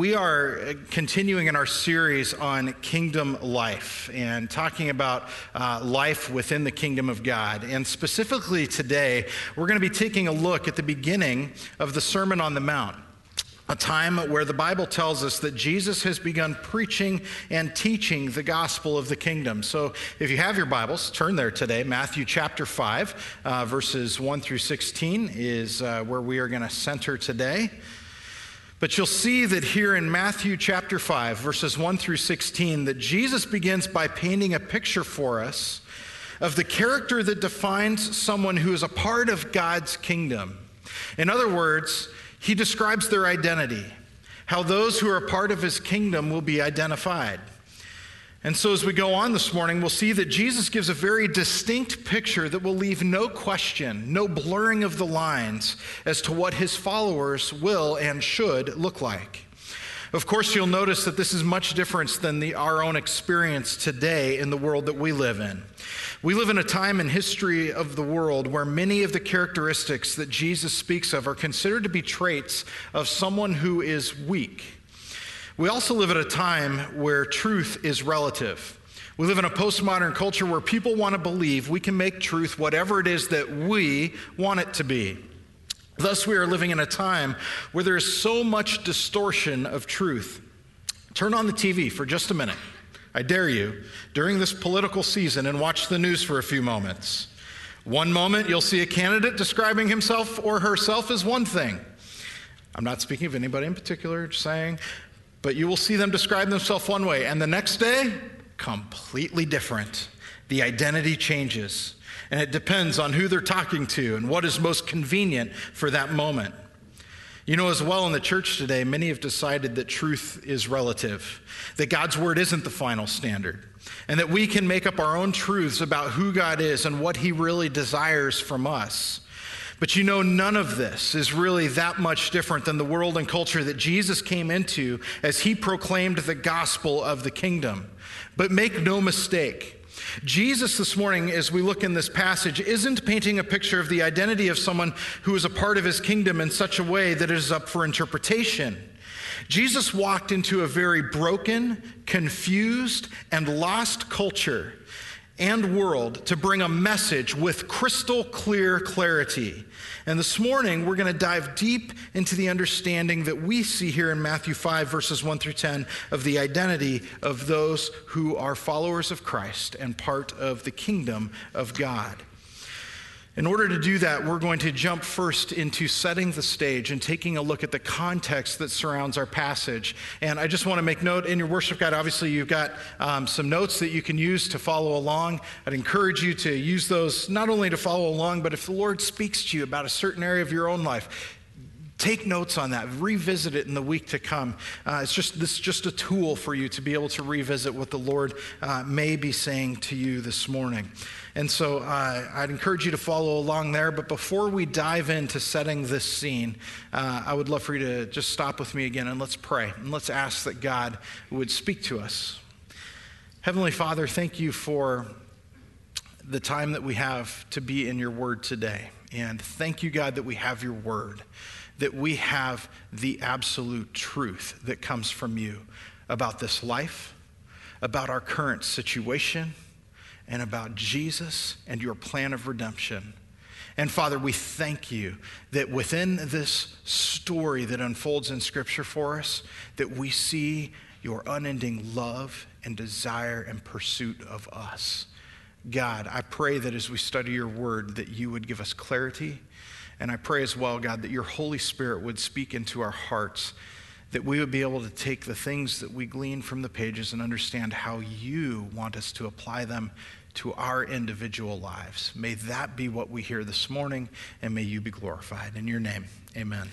We are continuing in our series on kingdom life and talking about life within the kingdom of God. And specifically today, we're going to be taking a look at the beginning of the Sermon on the Mount, a time where the Bible tells us that Jesus has begun preaching and teaching the gospel of the kingdom. So if you have your Bibles, turn there today. Matthew chapter 5, verses 1 through 16 is where we are going to center today. But you'll see that here in Matthew chapter 5, verses 1 through 16, that Jesus begins by painting a picture for us of the character that defines someone who is a part of God's kingdom. In other words, he describes their identity, how those who are a part of his kingdom will be identified. And so as we go on this morning, we'll see that Jesus gives a very distinct picture that will leave no question, no blurring of the lines as to what his followers will and should look like. Of course, you'll notice that this is much different than our own experience today in the world that we live in. We live in a time in history of the world where many of the characteristics that Jesus speaks of are considered to be traits of someone who is weak. We also live at a time where truth is relative. We live in a postmodern culture where people want to believe we can make truth whatever it is that we want it to be. Thus, we are living in a time where there is so much distortion of truth. Turn on the TV for just a minute. I dare you, during this political season, and watch the news for a few moments. One moment, you'll see a candidate describing himself or herself as one thing. I'm not speaking of anybody in particular, just saying, but you will see them describe themselves one way, and the next day, completely different. The identity changes, and it depends on who they're talking to and what is most convenient for that moment. You know, as well in the church today, many have decided that truth is relative, that God's word isn't the final standard, and that we can make up our own truths about who God is and what he really desires from us. But you know, none of this is really that much different than the world and culture that Jesus came into as he proclaimed the gospel of the kingdom. But make no mistake, Jesus this morning, as we look in this passage, isn't painting a picture of the identity of someone who is a part of his kingdom in such a way that it is up for interpretation. Jesus walked into a very broken, confused, and lost culture and world to bring a message with crystal clear clarity. And this morning, we're going to dive deep into the understanding that we see here in Matthew 5, verses 1 through 10, of the identity of those who are followers of Christ and part of the kingdom of God. In order to do that, we're going to jump first into setting the stage and taking a look at the context that surrounds our passage. And I just want to make note, in your worship guide, obviously you've got some notes that you can use to follow along. I'd encourage you to use those not only to follow along, but if the Lord speaks to you about a certain area of your own life, take notes on that, revisit it in the week to come. This is just a tool for you to be able to revisit what the Lord may be saying to you this morning. And so I'd encourage you to follow along there. But before we dive into setting this scene, I would love for you to just stop with me again and let's pray. And let's ask that God would speak to us. Heavenly Father, thank you for the time that we have to be in your word today. And thank you, God, that we have your word, that we have the absolute truth that comes from you about this life, about our current situation, and about Jesus and your plan of redemption. And Father, we thank you that within this story that unfolds in Scripture for us, that we see your unending love and desire and pursuit of us. God, I pray that as we study your word, that you would give us clarity. And I pray as well, God, that your Holy Spirit would speak into our hearts, that we would be able to take the things that we glean from the pages and understand how you want us to apply them to our individual lives. May that be what we hear this morning, and may you be glorified. In your name, amen.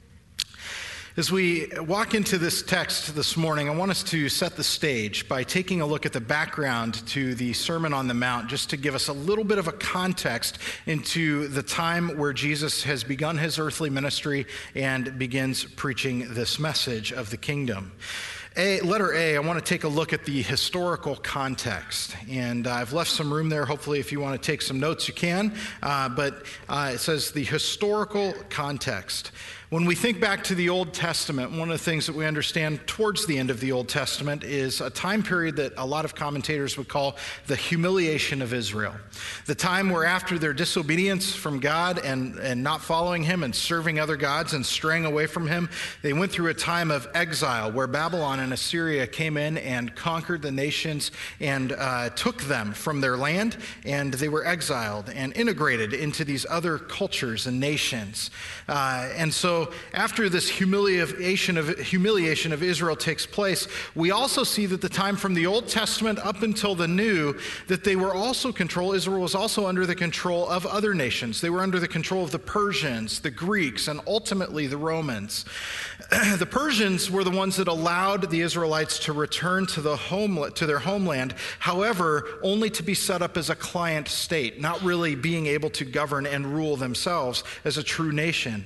As we walk into this text this morning, I want us to set the stage by taking a look at the background to the Sermon on the Mount, just to give us a little bit of a context into the time where Jesus has begun his earthly ministry and begins preaching this message of the kingdom. Letter A, I want to take a look at the historical context. And I've left some room there. Hopefully, if you want to take some notes, you can. But it says the historical context. When we think back to the Old Testament, one of the things that we understand towards the end of the Old Testament is a time period that a lot of commentators would call the humiliation of Israel. The time where after their disobedience from God and not following him and serving other gods and straying away from him, they went through a time of exile where Babylon and Assyria came in and conquered the nations and took them from their land, and they were exiled and integrated into these other cultures and nations. And so after this humiliation of Israel takes place, we also see that the time from the Old Testament up until the New, that they were also Israel was also under the control of other nations. They were under the control of the Persians, the Greeks, and ultimately the Romans. The Persians were the ones that allowed the Israelites to return to their homeland, however, only to be set up as a client state, not really being able to govern and rule themselves as a true nation.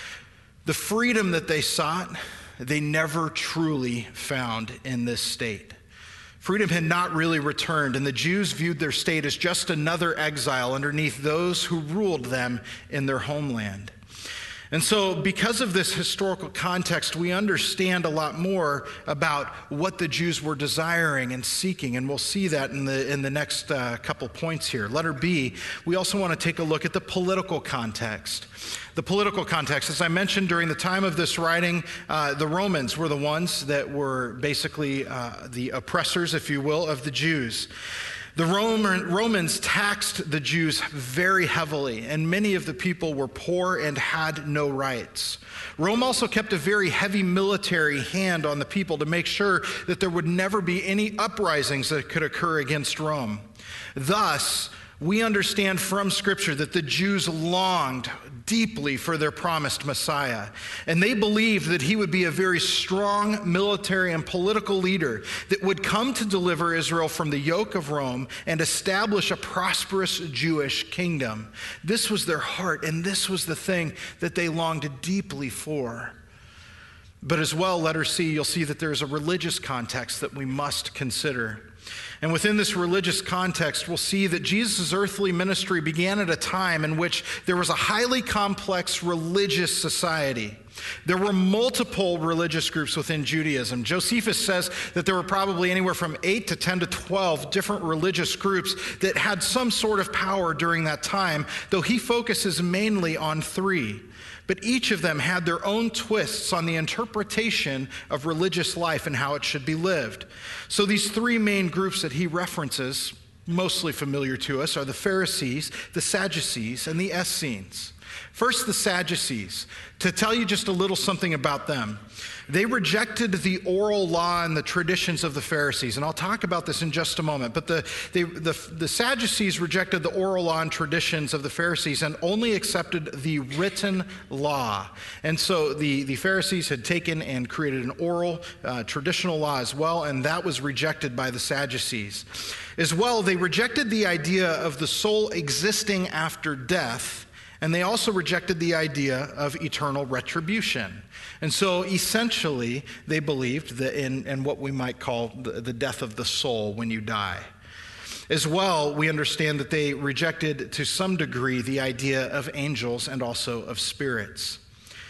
The freedom that they sought, they never truly found in this state. Freedom had not really returned, and the Jews viewed their state as just another exile underneath those who ruled them in their homeland. And so because of this historical context, we understand a lot more about what the Jews were desiring and seeking, and we'll see that in the next couple points here. Letter B, we also want to take a look at the political context. The political context, as I mentioned during the time of this writing, the Romans were the ones that were basically the oppressors, if you will, of the Jews. The Romans taxed the Jews very heavily, and many of the people were poor and had no rights. Rome also kept a very heavy military hand on the people to make sure that there would never be any uprisings that could occur against Rome. Thus, we understand from Scripture that the Jews longed deeply for their promised Messiah, and they believed that he would be a very strong military and political leader that would come to deliver Israel from the yoke of Rome and establish a prosperous Jewish kingdom. This was their heart, and this was the thing that they longed deeply for. But as well, letter C, you'll see that there's a religious context that we must consider. And within this religious context, we'll see that Jesus' earthly ministry began at a time in which there was a highly complex religious society. There were multiple religious groups within Judaism. Josephus says that there were probably anywhere from 8 to 10 to 12 different religious groups that had some sort of power during that time, though he focuses mainly on 3. But each of them had their own twists on the interpretation of religious life and how it should be lived. So these 3 main groups that he references, mostly familiar to us, are the Pharisees, the Sadducees, and the Essenes. First, the Sadducees. To tell you just a little something about them, they rejected the oral law and the traditions of the Pharisees, and I'll talk about this in just a moment. But the Sadducees rejected the oral law and traditions of the Pharisees and only accepted the written law. And so the Pharisees had taken and created an oral traditional law as well, and that was rejected by the Sadducees. As well, they rejected the idea of the soul existing after death, and they also rejected the idea of eternal retribution. And so essentially, they believed that in what we might call the death of the soul when you die. As well, we understand that they rejected to some degree the idea of angels and also of spirits.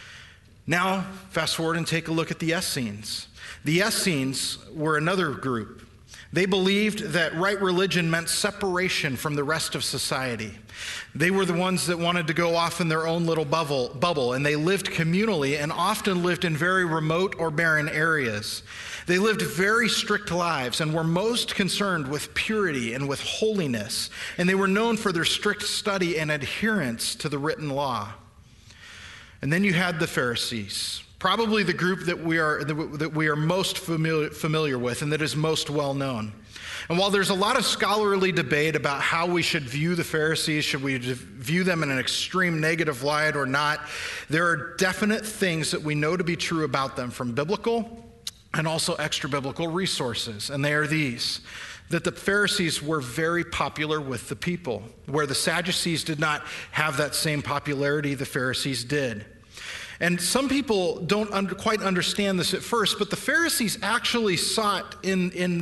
Now, fast forward and take a look at the Essenes. The Essenes were another group. They believed that right religion meant separation from the rest of society. They were the ones that wanted to go off in their own little bubble, and they lived communally and often lived in very remote or barren areas. They lived very strict lives and were most concerned with purity and with holiness, and they were known for their strict study and adherence to the written law. And then you had the Pharisees. Probably the group that we are most familiar with and that is most well known. And while there's a lot of scholarly debate about how we should view the Pharisees, should we view them in an extreme negative light or not, there are definite things that we know to be true about them from biblical and also extra-biblical resources. And they are these: that the Pharisees were very popular with the people, where the Sadducees did not have that same popularity the Pharisees did. And some people don't quite understand this at first, but the Pharisees actually sought in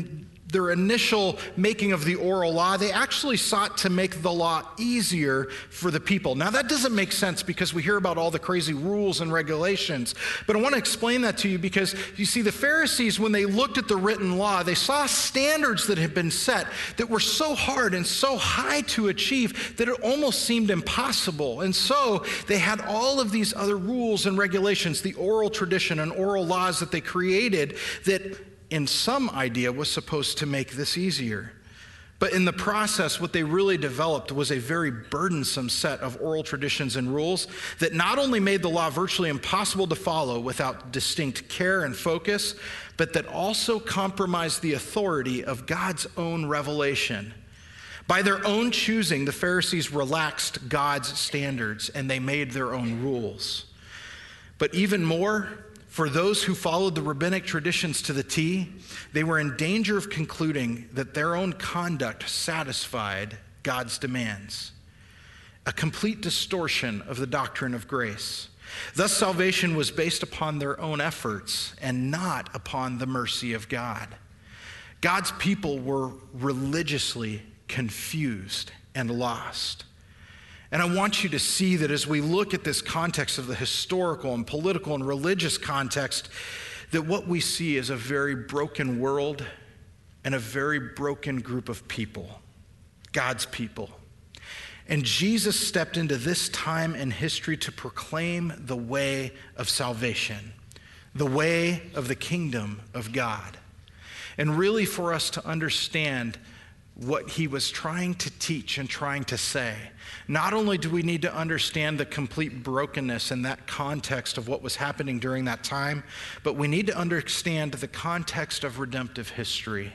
their initial making of the oral law, they actually sought to make the law easier for the people. Now, that doesn't make sense because we hear about all the crazy rules and regulations. But I want to explain that to you because you see, the Pharisees, when they looked at the written law, they saw standards that had been set that were so hard and so high to achieve that it almost seemed impossible. And so they had all of these other rules and regulations, the oral tradition and oral laws that they created that in some idea was supposed to make this easier. But in the process, what they really developed was a very burdensome set of oral traditions and rules that not only made the law virtually impossible to follow without distinct care and focus, but that also compromised the authority of God's own revelation. By their own choosing, the Pharisees relaxed God's standards and they made their own rules. But even more, for those who followed the rabbinic traditions to the T, they were in danger of concluding that their own conduct satisfied God's demands, a complete distortion of the doctrine of grace. Thus, salvation was based upon their own efforts and not upon the mercy of God. God's people were religiously confused and lost. And I want you to see that as we look at this context of the historical and political and religious context, that what we see is a very broken world and a very broken group of people, God's people. And Jesus stepped into this time in history to proclaim the way of salvation, the way of the kingdom of God. And really for us to understand what he was trying to teach and trying to say. Not only do we need to understand the complete brokenness and that context of what was happening during that time, but we need to understand the context of redemptive history.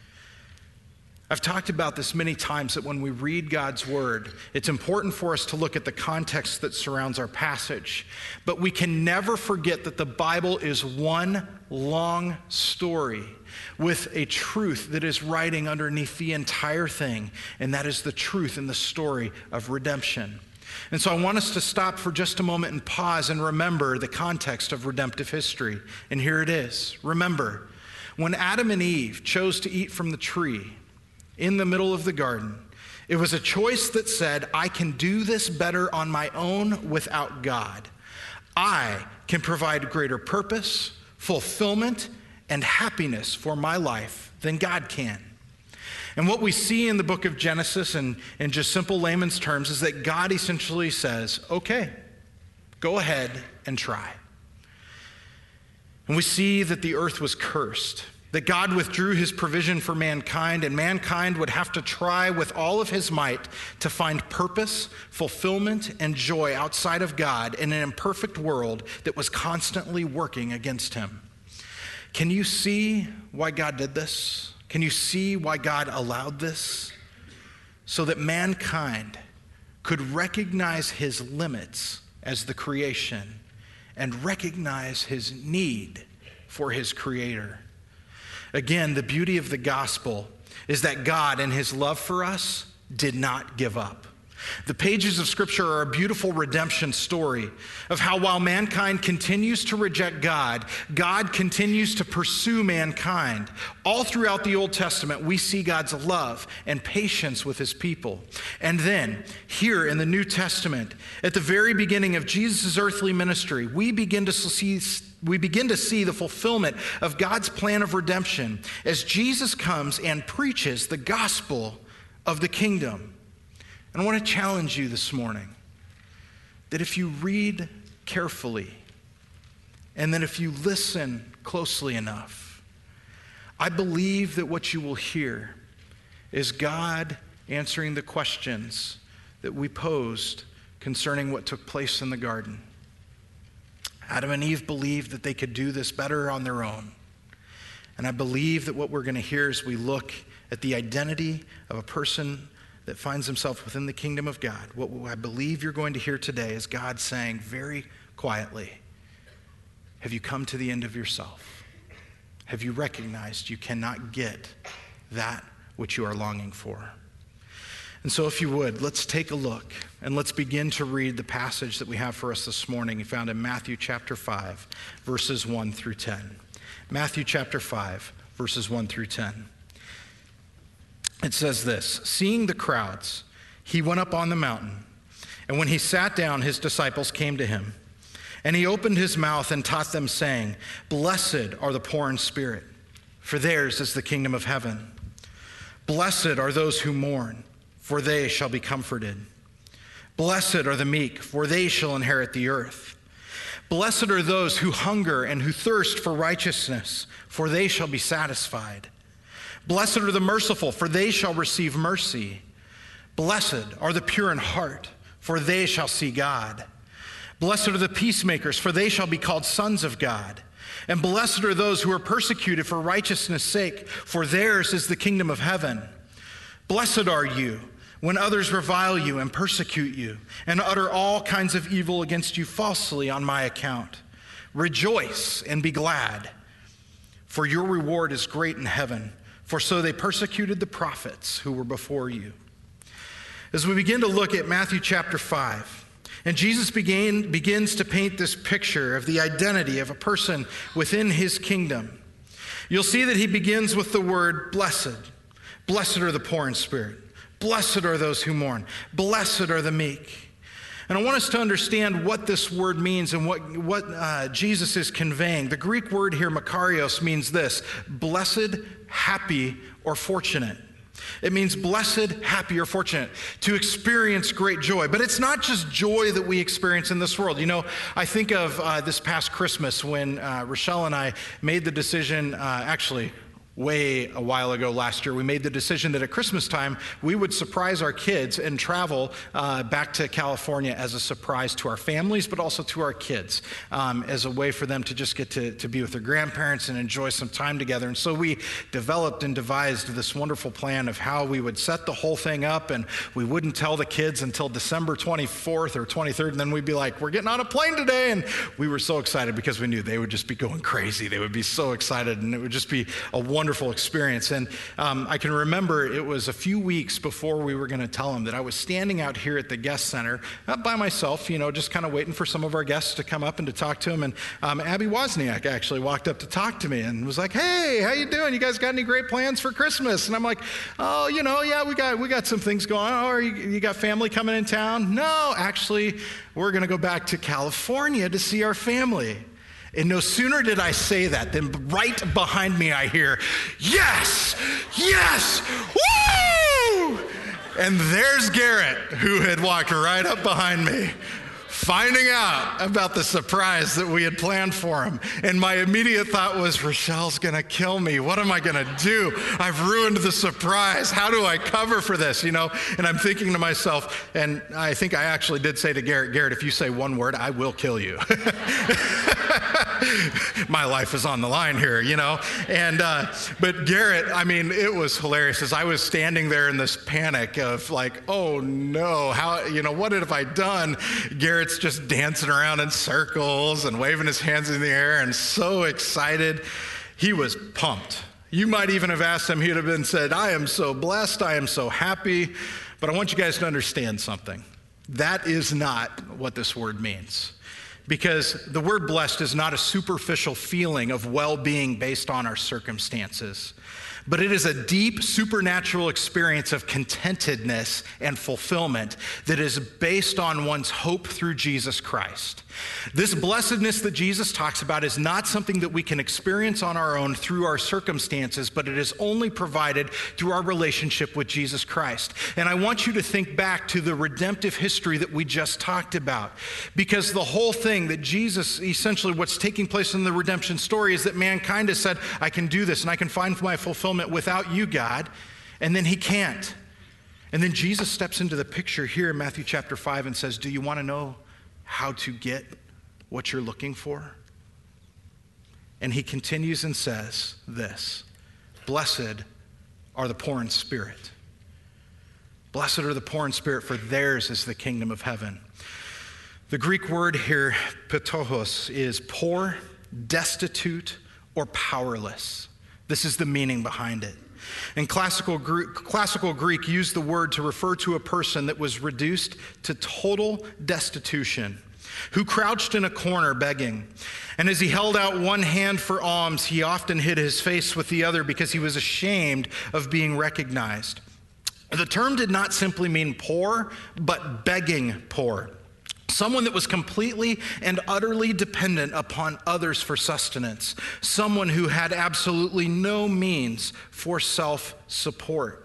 I've talked about this many times, that when we read God's word, it's important for us to look at the context that surrounds our passage. But we can never forget that the Bible is one long story with a truth that is writing underneath the entire thing, and that is the truth in the story of redemption. And so I want us to stop for just a moment and pause and remember the context of redemptive history. And here it is. Remember, when Adam and Eve chose to eat from the tree in the middle of the garden, it was a choice that said, I can do this better on my own without God. I can provide greater purpose, fulfillment, and happiness for my life than God can. And what we see in the book of Genesis, and in just simple layman's terms, is that God essentially says, okay, go ahead and try. And we see that the earth was cursed, that God withdrew his provision for mankind, and mankind would have to try with all of his might to find purpose, fulfillment, and joy outside of God in an imperfect world that was constantly working against him. Can you see why God did this? Can you see why God allowed this? So that mankind could recognize his limits as the creation and recognize his need for his creator. Again, the beauty of the gospel is that God, in his love for us, did not give up. The pages of Scripture are a beautiful redemption story of how while mankind continues to reject God, God continues to pursue mankind. All throughout the Old Testament, we see God's love and patience with his people. And then, here in the New Testament, at the very beginning of Jesus' earthly ministry, we begin to see the fulfillment of God's plan of redemption as Jesus comes and preaches the gospel of the kingdom. And I want to challenge you this morning that if you read carefully and then if you listen closely enough, I believe that what you will hear is God answering the questions that we posed concerning what took place in the garden. Adam and Eve believed that they could do this better on their own. And I believe that what we're going to hear as we look at the identity of a person that finds himself within the kingdom of God, what I believe you're going to hear today is God saying very quietly, have you come to the end of yourself? Have you recognized you cannot get that which you are longing for? And so if you would, let's take a look and let's begin to read the passage that we have for us this morning, found in Matthew chapter 5, verses 1 through 10. Matthew chapter 5, verses 1 through 10. It says this, seeing the crowds, he went up on the mountain, and when he sat down, his disciples came to him. And he opened his mouth and taught them, saying, Blessed are the poor in spirit, for theirs is the kingdom of heaven. Blessed are those who mourn, for they shall be comforted. Blessed are the meek, for they shall inherit the earth. Blessed are those who hunger and who thirst for righteousness, for they shall be satisfied. Blessed are the merciful, for they shall receive mercy. Blessed are the pure in heart, for they shall see God. Blessed are the peacemakers, for they shall be called sons of God. And blessed are those who are persecuted for righteousness' sake, for theirs is the kingdom of heaven. Blessed are you when others revile you and persecute you, and utter all kinds of evil against you falsely on my account. Rejoice and be glad, for your reward is great in heaven, for so they persecuted the prophets who were before you. As we begin to look at Matthew chapter 5, and Jesus begins to paint this picture of the identity of a person within his kingdom, you'll see that he begins with the word blessed. Blessed are the poor in spirit. Blessed are those who mourn. Blessed are the meek. And I want us to understand what this word means and what Jesus is conveying. The Greek word here, makarios, means this: blessed, happy, or fortunate. It means blessed, happy, or fortunate, to experience great joy. But it's not just joy that we experience in this world. You know, I think of this past Christmas when Rochelle and I made the decision, way a while ago last year, we made the decision that at Christmas time, we would surprise our kids and travel back to California as a surprise to our families, but also to our kids, as a way for them to just get to be with their grandparents and enjoy some time together. And so we developed and devised this wonderful plan of how we would set the whole thing up, and we wouldn't tell the kids until December 24th or 23rd, and then we'd be like, we're getting on a plane today, and we were so excited because we knew they would just be going crazy. They would be so excited, and it would just be a wonderful experience. And I can remember it was a few weeks before we were going to tell them that I was standing out here at the guest center, not by myself, you know, just kind of waiting for some of our guests to come up and to talk to them. And Abby Wozniak actually walked up to talk to me and was like, "Hey, how you doing? You guys got any great plans for Christmas?" And I'm like, "Oh, you know, yeah, we got some things going on. Or you got family coming in town?" "No, actually, we're going to go back to California to see our family." And no sooner did I say that than right behind me I hear, "Yes, yes, woo!" And there's Garrett, who had walked right up behind me, finding out about the surprise that we had planned for him. And my immediate thought was, Rochelle's gonna kill me. What am I gonna do? I've ruined the surprise. How do I cover for this, you know? And I'm thinking to myself, and I think I actually did say to Garrett, if you say one word, I will kill you. My life is on the line here, you know? And, but Garrett, I mean, it was hilarious as I was standing there in this panic of like, oh no, how, you know, what have I done? Garrett's just dancing around in circles and waving his hands in the air and so excited. He was pumped. You might even have asked him, he'd have been said, "I am so blessed, I am so happy." But I want you guys to understand something. That is not what this word means. Because the word blessed is not a superficial feeling of well-being based on our circumstances, but it is a deep supernatural experience of contentedness and fulfillment that is based on one's hope through Jesus Christ. This blessedness that Jesus talks about is not something that we can experience on our own through our circumstances, but it is only provided through our relationship with Jesus Christ. And I want you to think back to the redemptive history that we just talked about, because the whole thing that Jesus, essentially what's taking place in the redemption story, is that mankind has said, I can do this and I can find my fulfillment without you, God, and then he can't. And then Jesus steps into the picture here in Matthew chapter 5 and says, do you want to know how to get what you're looking for? And he continues and says this: blessed are the poor in spirit. Blessed are the poor in spirit, for theirs is the kingdom of heaven. The Greek word here, ptochos, is poor, destitute, or powerless. This is the meaning behind it. And classical Greek used the word to refer to a person that was reduced to total destitution. who crouched in a corner begging. And as he held out one hand for alms, he often hid his face with the other because he was ashamed of being recognized. The term did not simply mean poor, but begging poor. Someone that was completely and utterly dependent upon others for sustenance. Someone who had absolutely no means for self-support.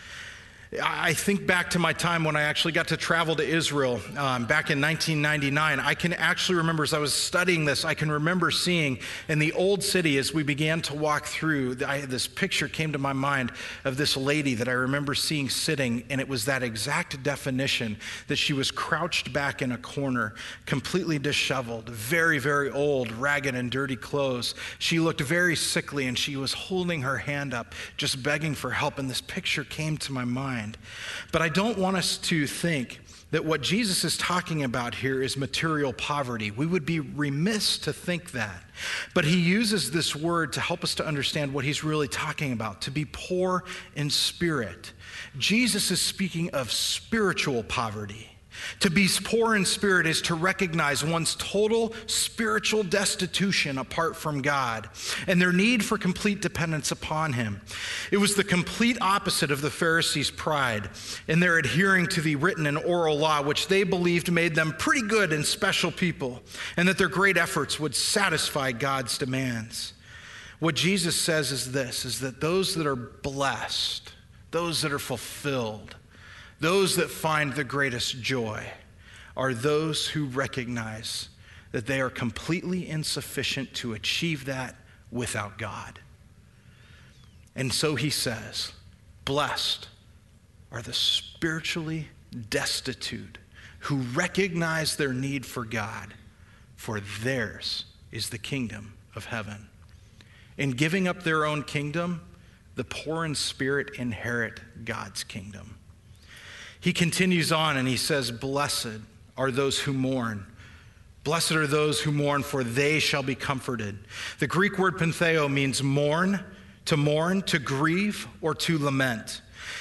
I think back to my time when I actually got to travel to Israel back in 1999. I can actually remember, as I was studying this, I can remember seeing in the old city as we began to walk through, this picture came to my mind of this lady that I remember seeing sitting, and it was that exact definition, that she was crouched back in a corner, completely disheveled, very, very old, ragged and dirty clothes. She looked very sickly, and she was holding her hand up, just begging for help, and this picture came to my mind. But I don't want us to think that what Jesus is talking about here is material poverty. We would be remiss to think that. But he uses this word to help us to understand what he's really talking about, to be poor in spirit. Jesus is speaking of spiritual poverty. To be poor in spirit is to recognize one's total spiritual destitution apart from God and their need for complete dependence upon him. It was the complete opposite of the Pharisees' pride in their adhering to the written and oral law, which they believed made them pretty good and special people, and that their great efforts would satisfy God's demands. What Jesus says is this, is that those that are blessed, those that are fulfilled, those that find the greatest joy are those who recognize that they are completely insufficient to achieve that without God. And so he says, blessed are the spiritually destitute who recognize their need for God, for theirs is the kingdom of heaven. In giving up their own kingdom, the poor in spirit inherit God's kingdom. He continues on and he says, blessed are those who mourn. Blessed are those who mourn, for they shall be comforted. The Greek word pentheo means mourn, to grieve, or to lament.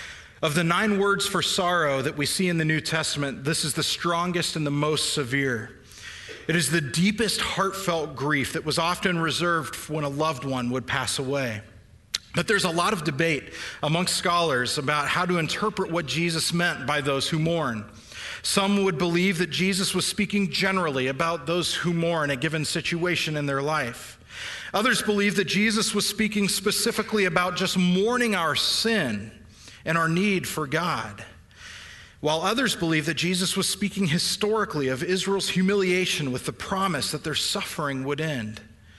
Of the 9 words for sorrow that we see in the New Testament, this is the strongest and the most severe. It is the deepest heartfelt grief that was often reserved when a loved one would pass away. But there's a lot of debate amongst scholars about how to interpret what Jesus meant by those who mourn. Some would believe that Jesus was speaking generally about those who mourn a given situation in their life. Others believe that Jesus was speaking specifically about just mourning our sin and our need for God. While others believe that Jesus was speaking historically of Israel's humiliation with the promise that their suffering would end.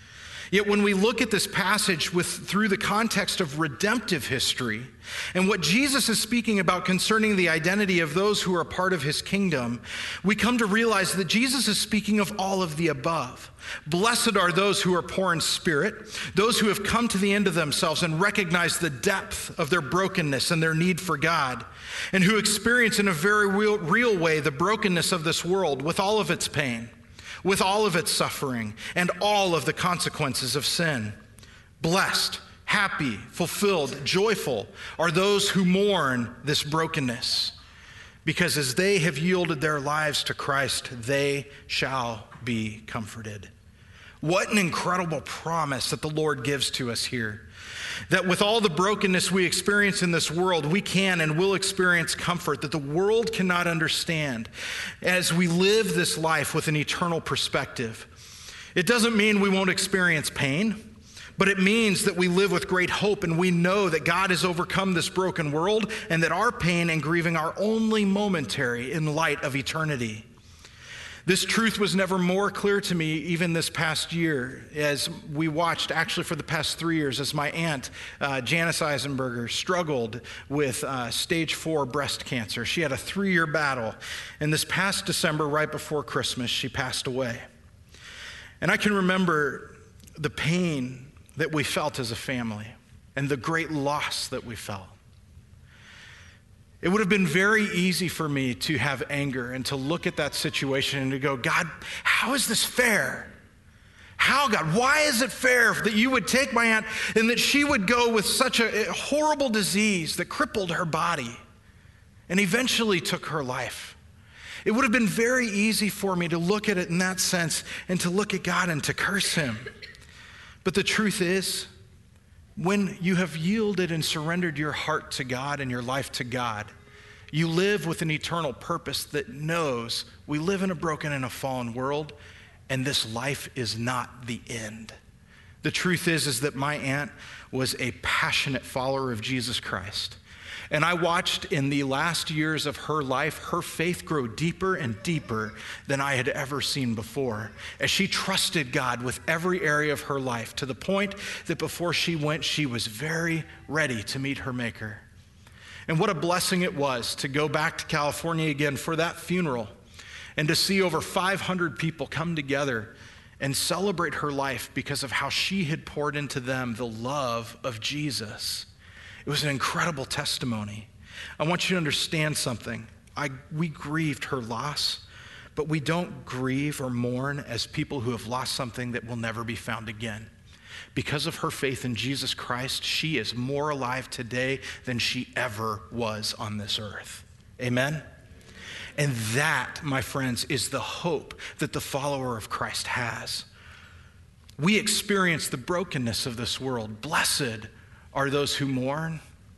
Yet when we look at this passage through the context of redemptive history and what Jesus is speaking about concerning the identity of those who are part of his kingdom, we come to realize that Jesus is speaking of all of the above. Blessed are those who are poor in spirit, those who have come to the end of themselves and recognize the depth of their brokenness and their need for God, and who experience in a very real way the brokenness of this world with all of its pain, with all of its suffering, and all of the consequences of sin. Blessed, happy, fulfilled, joyful are those who mourn this brokenness, because as they have yielded their lives to Christ, they shall be comforted. What an incredible promise that the Lord gives to us here. That with all the brokenness we experience in this world, we can and will experience comfort that the world cannot understand as we live this life with an eternal perspective. It doesn't mean we won't experience pain, but it means that we live with great hope and we know that God has overcome this broken world and that our pain and grieving are only momentary in light of eternity. This truth was never more clear to me even this past year as we watched, actually for the past 3 years, as my aunt, Janice Eisenberger, struggled with stage 4 breast cancer. She had a 3-year battle, and this past December, right before Christmas, she passed away. And I can remember the pain that we felt as a family and the great loss that we felt. It would have been very easy for me to have anger and to look at that situation and to go, God, how is this fair? How, God, why is it fair that you would take my aunt and that she would go with such a horrible disease that crippled her body and eventually took her life? It would have been very easy for me to look at it in that sense and to look at God and to curse him. But the truth is, when you have yielded and surrendered your heart to God and your life to God, you live with an eternal purpose that knows we live in a broken and a fallen world, and this life is not the end. The truth is that my aunt was a passionate follower of Jesus Christ. And I watched in the last years of her life, her faith grow deeper and deeper than I had ever seen before, as she trusted God with every area of her life, to the point that before she went, she was very ready to meet her Maker. And what a blessing it was to go back to California again for that funeral and to see over 500 people come together and celebrate her life because of how she had poured into them the love of Jesus. It was an incredible testimony. I want you to understand something. We grieved her loss, but we don't grieve or mourn as people who have lost something that will never be found again. Because of her faith in Jesus Christ, she is more alive today than she ever was on this earth. Amen? And that, my friends, is the hope that the follower of Christ has. We experience the brokenness of this world. Blessed are those who mourn,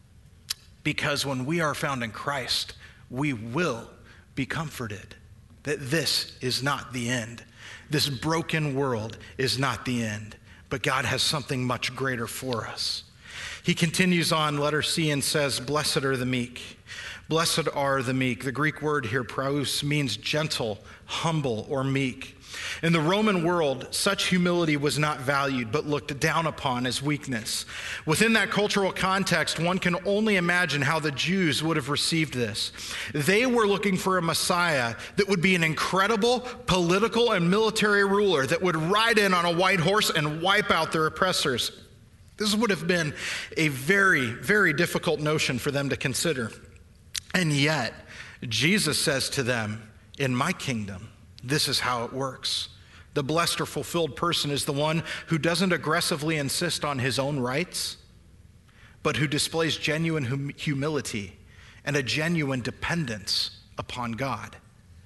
because when we are found in Christ, we will be comforted that this is not the end. This broken world is not the end, but God has something much greater for us. He continues on, letter C, and says, blessed are the meek. Blessed are the meek. The Greek word here, praus, means gentle, humble, or meek. In the Roman world, such humility was not valued, but looked down upon as weakness. Within that cultural context, one can only imagine how the Jews would have received this. They were looking for a Messiah that would be an incredible political and military ruler that would ride in on a white horse and wipe out their oppressors. This would have been a very, very difficult notion for them to consider. And yet, Jesus says to them, in my kingdom, this is how it works. The blessed or fulfilled person is the one who doesn't aggressively insist on his own rights, but who displays genuine humility and a genuine dependence upon God.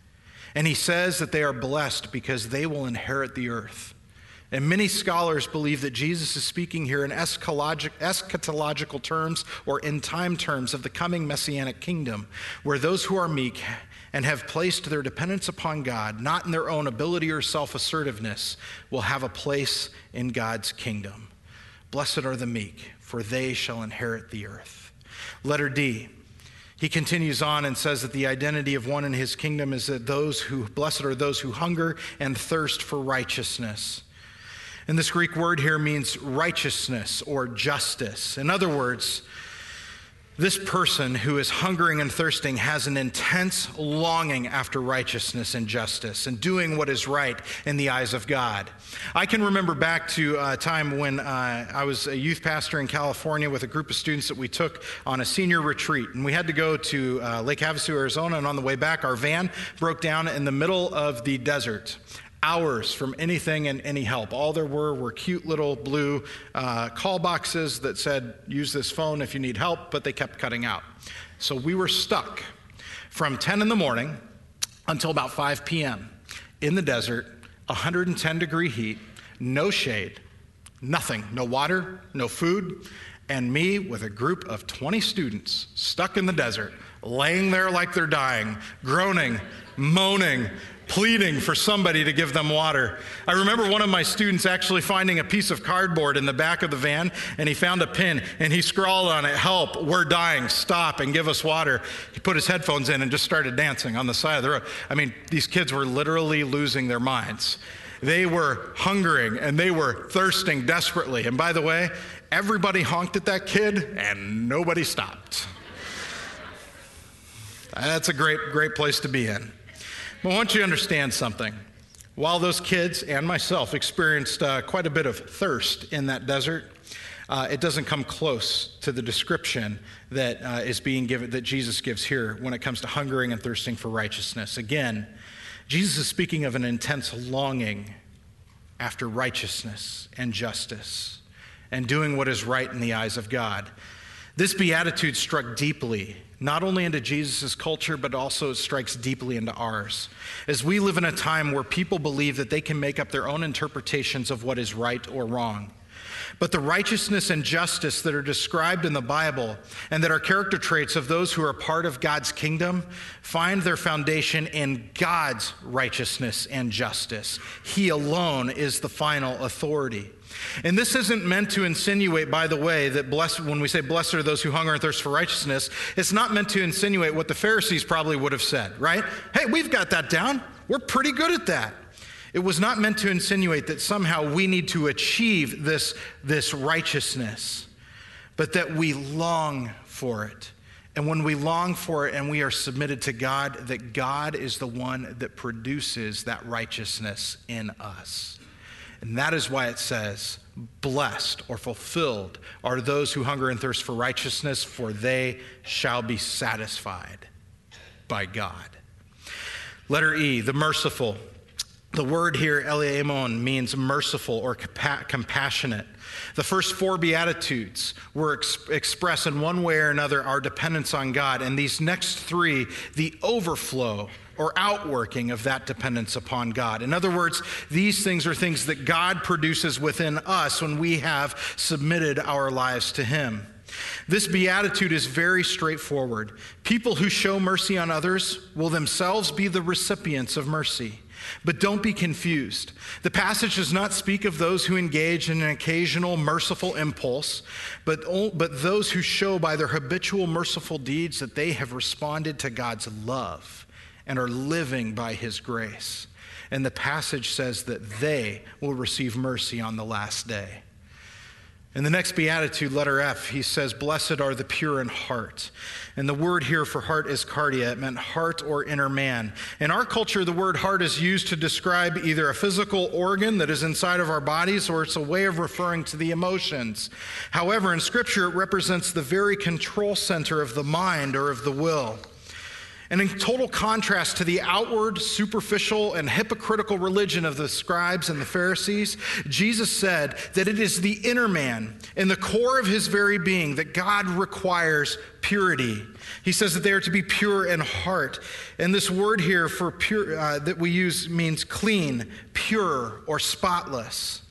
And he says that they are blessed because they will inherit the earth. And many scholars believe that Jesus is speaking here in eschatological terms or in time terms of the coming messianic kingdom, where those who are meek and have placed their dependence upon God, not in their own ability or self-assertiveness, will have a place in God's kingdom. Blessed are the meek, for they shall inherit the earth. Letter D. He continues on and says that the identity of one in his kingdom is that blessed are those who hunger and thirst for righteousness. And this Greek word here means righteousness or justice. In other words, this person who is hungering and thirsting has an intense longing after righteousness and justice and doing what is right in the eyes of God. I can remember back to a time when I was a youth pastor in California with a group of students that we took on a senior retreat. And we had to go to Lake Havasu, Arizona, and on the way back, our van broke down in the middle of the desert. Hours from anything and any help. All there were cute little blue call boxes that said, use this phone if you need help, but they kept cutting out. So we were stuck from 10 in the morning until about 5 p.m. in the desert, 110-degree heat, no shade, nothing, no water, no food, and me with a group of 20 students stuck in the desert, laying there like they're dying, groaning, moaning, pleading for somebody to give them water. I remember one of my students actually finding a piece of cardboard in the back of the van, and he found a pin, and he scrawled on it, help, we're dying, stop and give us water. He put his headphones in and just started dancing on the side of the road. I mean, these kids were literally losing their minds. They were hungering, and they were thirsting desperately. And by the way, everybody honked at that kid, and nobody stopped. That's a great place to be in. But I want you to understand something. While those kids and myself experienced quite a bit of thirst in that desert, it doesn't come close to the description that is being given, that Jesus gives here when it comes to hungering and thirsting for righteousness. Again, Jesus is speaking of an intense longing after righteousness and justice and doing what is right in the eyes of God. This beatitude struck deeply, not only into Jesus' culture, but also it strikes deeply into ours. As we live in a time where people believe that they can make up their own interpretations of what is right or wrong. But the righteousness and justice that are described in the Bible and that are character traits of those who are part of God's kingdom find their foundation in God's righteousness and justice. He alone is the final authority. And this isn't meant to insinuate, by the way, that when we say blessed are those who hunger and thirst for righteousness, it's not meant to insinuate what the Pharisees probably would have said, right? Hey, we've got that down. We're pretty good at that. It was not meant to insinuate that somehow we need to achieve this righteousness, but that we long for it. And when we long for it and we are submitted to God, that God is the one that produces that righteousness in us. And that is why it says, blessed or fulfilled are those who hunger and thirst for righteousness, for they shall be satisfied by God. Letter E, the merciful. The word here, eleemon, means merciful or compassionate. The first four Beatitudes were express in one way or another our dependence on God. And these next three, the overflow or outworking of that dependence upon God. In other words, these things are things that God produces within us when we have submitted our lives to Him. This beatitude is very straightforward. People who show mercy on others will themselves be the recipients of mercy. But don't be confused. The passage does not speak of those who engage in an occasional merciful impulse, but those who show by their habitual merciful deeds that they have responded to God's love and are living by His grace. And the passage says that they will receive mercy on the last day. In the next beatitude, letter F, he says, blessed are the pure in heart. And the word here for heart is cardia. It meant heart or inner man. In our culture, the word heart is used to describe either a physical organ that is inside of our bodies, or it's a way of referring to the emotions. However, in Scripture, it represents the very control center of the mind or of the will. And in total contrast to the outward, superficial, and hypocritical religion of the scribes and the Pharisees, Jesus said that it is the inner man, in the core of his very being, that God requires purity. He says that they are to be pure in heart. And this word here for pure that we use means clean, pure, or spotless.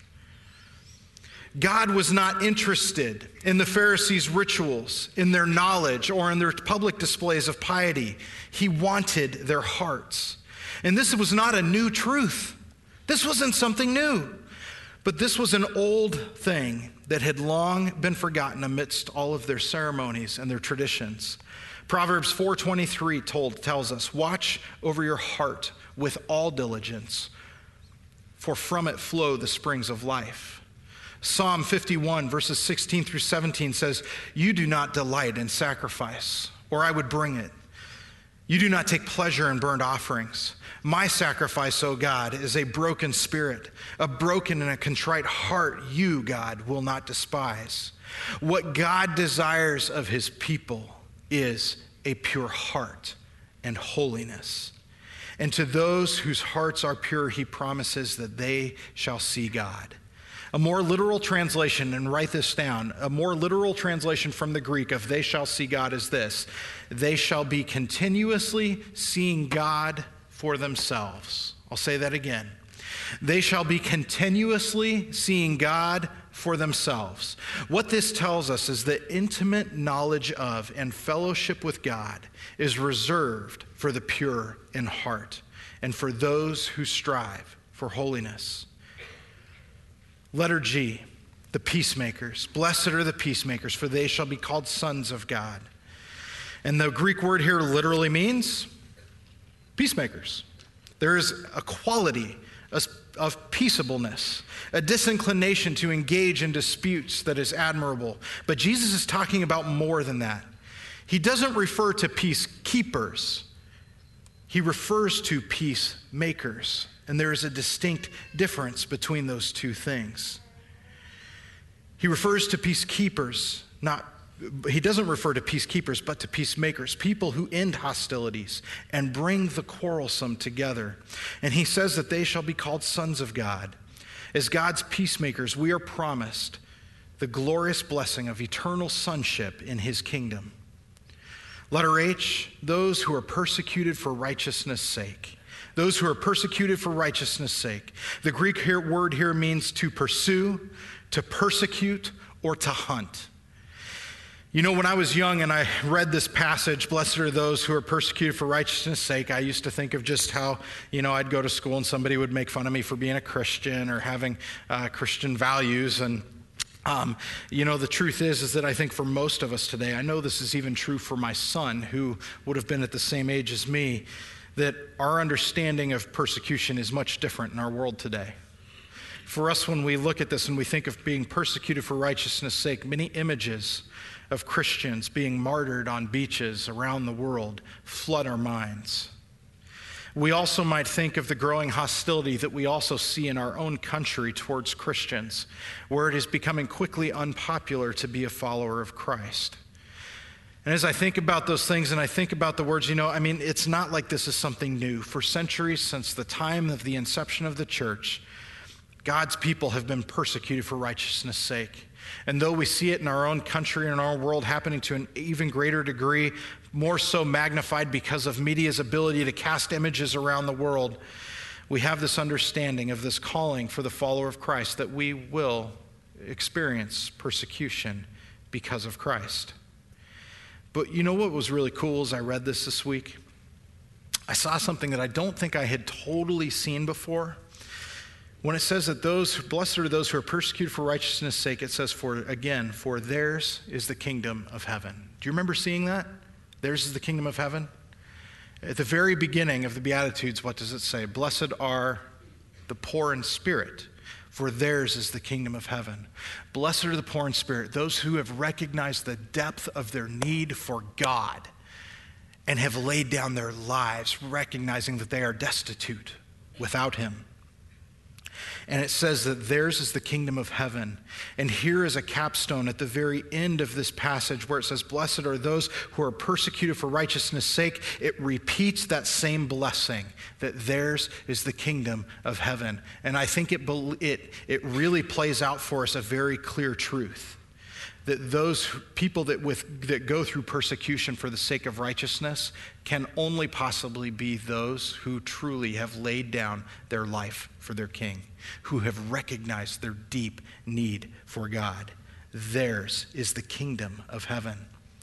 God was not interested in the Pharisees' rituals, in their knowledge, or in their public displays of piety. He wanted their hearts. And this was not a new truth. This wasn't something new. But this was an old thing that had long been forgotten amidst all of their ceremonies and their traditions. Proverbs 4:23 tells us, watch over your heart with all diligence, for from it flow the springs of life. Psalm 51, verses 16 through 17 says, you do not delight in sacrifice, or I would bring it. You do not take pleasure in burnt offerings. My sacrifice, O God, is a broken spirit, a broken and a contrite heart you, God, will not despise. What God desires of His people is a pure heart and holiness. And to those whose hearts are pure, He promises that they shall see God. A more literal translation, and write this down, a more literal translation from the Greek of they shall see God is this: they shall be continuously seeing God for themselves. I'll say that again. They shall be continuously seeing God for themselves. What this tells us is that intimate knowledge of and fellowship with God is reserved for the pure in heart and for those who strive for holiness. Letter G, the peacemakers. Blessed are the peacemakers, for they shall be called sons of God. And the Greek word here literally means peacemakers. There is a quality of peaceableness, a disinclination to engage in disputes that is admirable. But Jesus is talking about more than that. He doesn't refer to peacekeepers. He refers to peacemakers. And there is a distinct difference between those two things. He refers to peacekeepers, he doesn't refer to peacekeepers, but to peacemakers, people who end hostilities and bring the quarrelsome together. And he says that they shall be called sons of God. As God's peacemakers, we are promised the glorious blessing of eternal sonship in his kingdom. Letter H, those who are persecuted for righteousness' sake. Those who are persecuted for righteousness' sake. The Greek word here means to pursue, to persecute, or to hunt. You know, when I was young and I read this passage, blessed are those who are persecuted for righteousness' sake, I used to think of just how, I'd go to school and somebody would make fun of me for being a Christian or having Christian values. And, the truth is that I think for most of us today, I know this is even true for my son, who would have been at the same age as me, that our understanding of persecution is much different in our world today. For us, when we look at this and we think of being persecuted for righteousness' sake, many images of Christians being martyred on beaches around the world flood our minds. We also might think of the growing hostility that we also see in our own country towards Christians, where it is becoming quickly unpopular to be a follower of Christ. And as I think about those things and I think about the words, it's not like this is something new. For centuries, since the time of the inception of the church, God's people have been persecuted for righteousness' sake. And though we see it in our own country and our world happening to an even greater degree, more so magnified because of media's ability to cast images around the world, we have this understanding of this calling for the follower of Christ that we will experience persecution because of Christ. But you know what was really cool as I read this week? I saw something that I don't think I had totally seen before. When it says that blessed are those who are persecuted for righteousness' sake, it says, for theirs is the kingdom of heaven. Do you remember seeing that? Theirs is the kingdom of heaven. At the very beginning of the Beatitudes, what does it say? Blessed are the poor in spirit, for theirs is the kingdom of heaven. Blessed are the poor in spirit, those who have recognized the depth of their need for God and have laid down their lives, recognizing that they are destitute without him. And it says that theirs is the kingdom of heaven. And here is a capstone at the very end of this passage where it says, blessed are those who are persecuted for righteousness' sake. It repeats that same blessing, that theirs is the kingdom of heaven. And I think it really plays out for us a very clear truth, that those people that go through persecution for the sake of righteousness can only possibly be those who truly have laid down their life for their king, who have recognized their deep need for God. Theirs is the kingdom of heaven.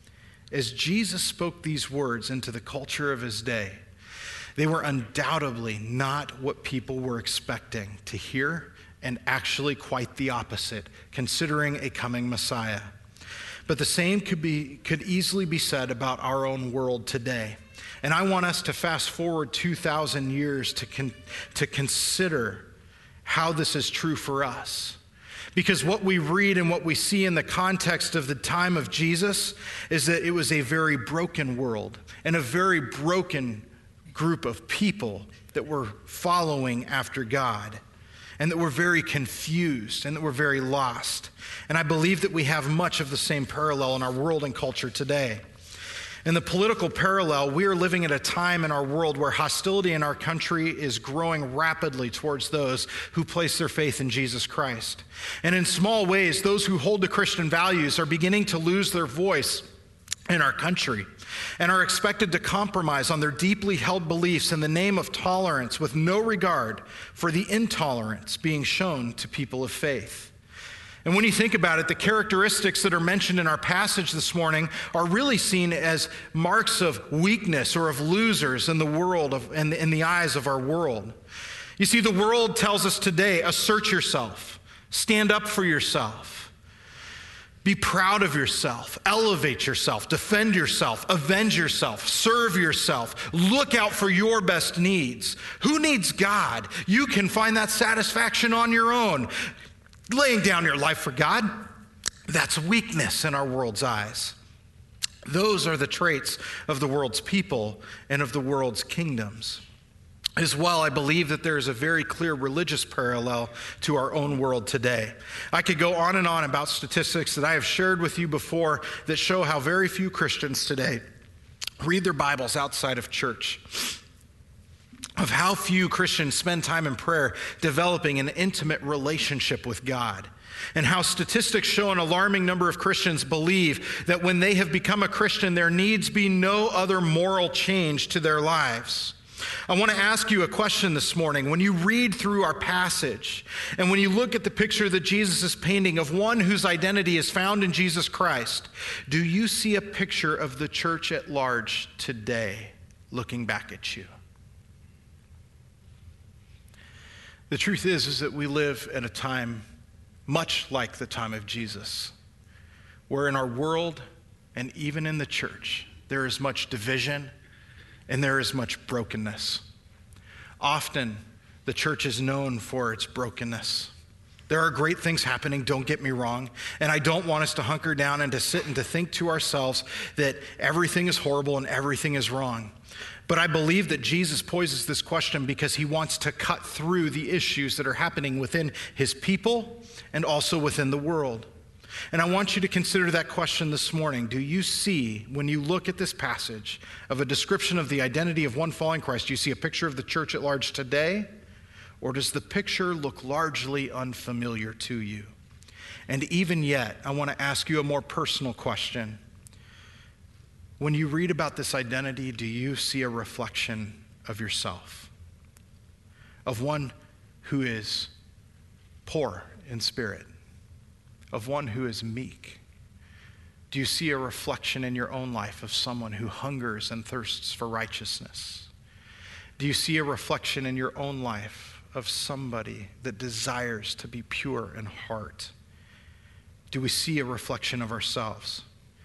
As Jesus spoke these words into the culture of his day, they were undoubtedly not what people were expecting to hear, and actually quite the opposite, considering a coming Messiah. But the same could easily be said about our own world today. And I want us to fast forward 2,000 years to consider how this is true for us. Because what we read and what we see in the context of the time of Jesus is that it was a very broken world and a very broken group of people that were following after God, and that were very confused and that were very lost. And I believe that we have much of the same parallel in our world and culture today. In the political parallel, we are living at a time in our world where hostility in our country is growing rapidly towards those who place their faith in Jesus Christ. And in small ways, those who hold to Christian values are beginning to lose their voice in our country and are expected to compromise on their deeply held beliefs in the name of tolerance, with no regard for the intolerance being shown to people of faith. And when you think about it, the characteristics that are mentioned in our passage this morning are really seen as marks of weakness or of losers in the world, in the eyes of our world. You see, the world tells us today, assert yourself, stand up for yourself. Be proud of yourself, elevate yourself, defend yourself, avenge yourself, serve yourself, look out for your best needs. Who needs God? You can find that satisfaction on your own. Laying down your life for God, that's weakness in our world's eyes. Those are the traits of the world's people and of the world's kingdoms. As well, I believe that there is a very clear religious parallel to our own world today. I could go on and on about statistics that I have shared with you before that show how very few Christians today read their Bibles outside of church, of how few Christians spend time in prayer developing an intimate relationship with God. and how statistics show an alarming number of Christians believe that when they have become a Christian, there needs be no other moral change to their lives. I want to ask you a question this morning. When you read through our passage and when you look at the picture that Jesus is painting of one whose identity is found in Jesus Christ, do you see a picture of the church at large today looking back at you? The truth is that we live at a time much like the time of Jesus, where in our world and even in the church, there is much division and there is much brokenness. Often, the church is known for its brokenness. There are great things happening, don't get me wrong, and I don't want us to hunker down and to sit and to think to ourselves that everything is horrible and everything is wrong. But I believe that Jesus poses this question because he wants to cut through the issues that are happening within his people and also within the world. And I want you to consider that question this morning. Do you see, when you look at this passage of a description of the identity of one following Christ, do you see a picture of the church at large today? Or does the picture look largely unfamiliar to you? And even yet, I want to ask you a more personal question. When you read about this identity, do you see a reflection of yourself? Of one who is poor in spirit? Of one who is meek? Do you see a reflection in your own life of someone who hungers and thirsts for righteousness? Do you see a reflection in your own life of somebody that desires to be pure in heart? Do we see a reflection of ourselves?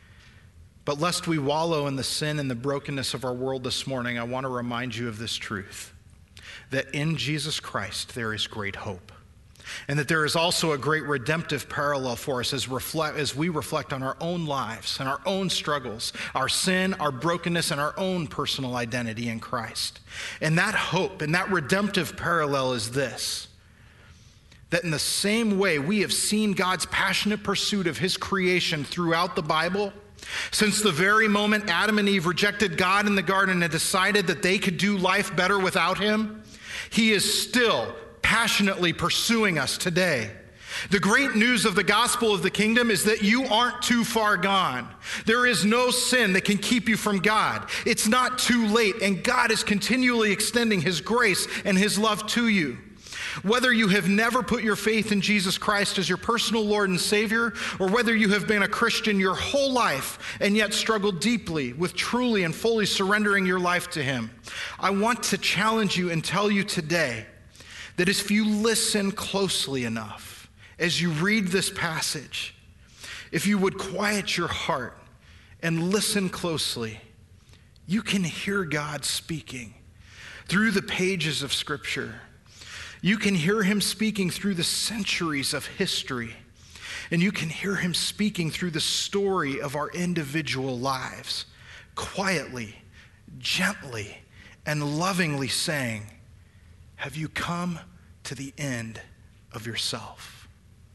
But lest we wallow in the sin and the brokenness of our world this morning, I want to remind you of this truth, that in Jesus Christ there is great hope, and that there is also a great redemptive parallel for us as we reflect on our own lives and our own struggles, our sin, our brokenness, and our own personal identity in Christ. And that hope and that redemptive parallel is this, that in the same way we have seen God's passionate pursuit of his creation throughout the Bible, since the very moment Adam and Eve rejected God in the garden and decided that they could do life better without him, he is still passionately pursuing us today. The great news of the gospel of the kingdom is that you aren't too far gone. There is no sin that can keep you from God. It's not too late, and God is continually extending his grace and his love to you. Whether you have never put your faith in Jesus Christ as your personal Lord and Savior, or whether you have been a Christian your whole life and yet struggled deeply with truly and fully surrendering your life to him, I want to challenge you and tell you today that if you listen closely enough as you read this passage, if you would quiet your heart and listen closely, you can hear God speaking through the pages of Scripture. You can hear him speaking through the centuries of history, and you can hear him speaking through the story of our individual lives, quietly, gently, and lovingly saying, have you come to the end of yourself?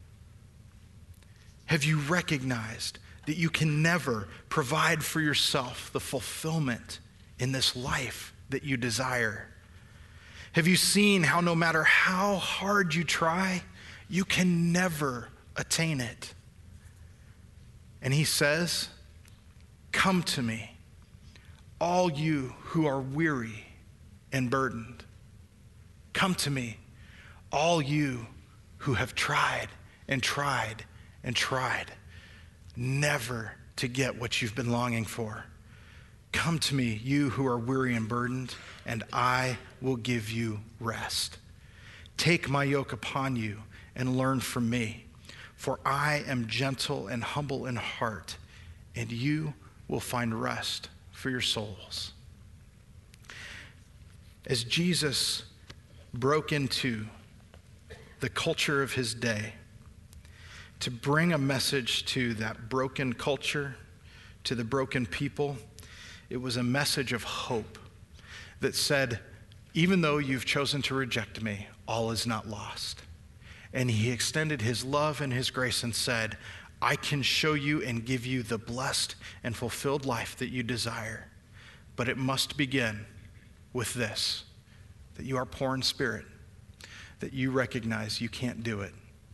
Have you recognized that you can never provide for yourself the fulfillment in this life that you desire? Have you seen how no matter how hard you try, you can never attain it? And he says, come to me, all you who are weary and burdened. Come to me, all you who have tried and tried and tried, never to get what you've been longing for. Come to me, you who are weary and burdened, and I will give you rest. Take my yoke upon you and learn from me, for I am gentle and humble in heart, and you will find rest for your souls. As Jesus broke into the culture of his day to bring a message to that broken culture, to the broken people, it was a message of hope that said, even though you've chosen to reject me, all is not lost. And he extended his love and his grace and said, I can show you and give you the blessed and fulfilled life that you desire. But it must begin with this, that you are poor in spirit, that you recognize you can't do it,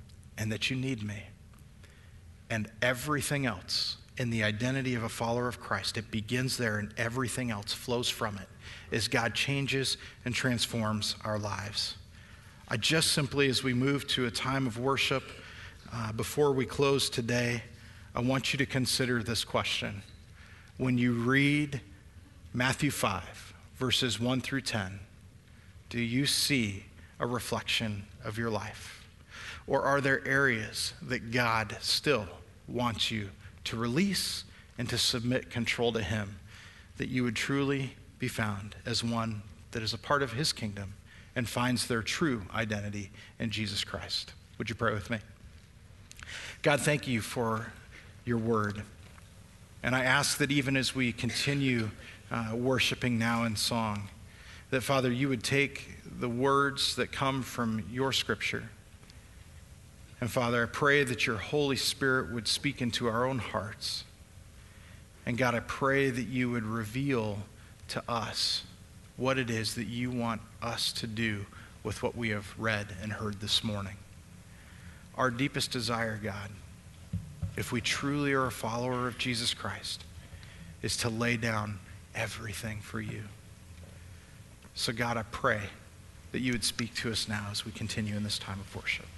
and that you need me. And everything else in the identity of a follower of Christ, it begins there and everything else flows from it as God changes and transforms our lives. I just simply, as we move to a time of worship, before we close today, I want you to consider this question. When you read Matthew 5, verses 1 through 10, do you see a reflection of your life? Or are there areas that God still wants you to release and to submit control to him, that you would truly be found as one that is a part of his kingdom and finds their true identity in Jesus Christ? Would you pray with me? God, thank you for your word. And I ask that even as we continue worshiping now in song, that, Father, you would take the words that come from your scripture. And, Father, I pray that your Holy Spirit would speak into our own hearts. And, God, I pray that you would reveal to us what it is that you want us to do with what we have read and heard this morning. Our deepest desire, God, if we truly are a follower of Jesus Christ, is to lay down everything for you. So God, I pray that you would speak to us now as we continue in this time of worship.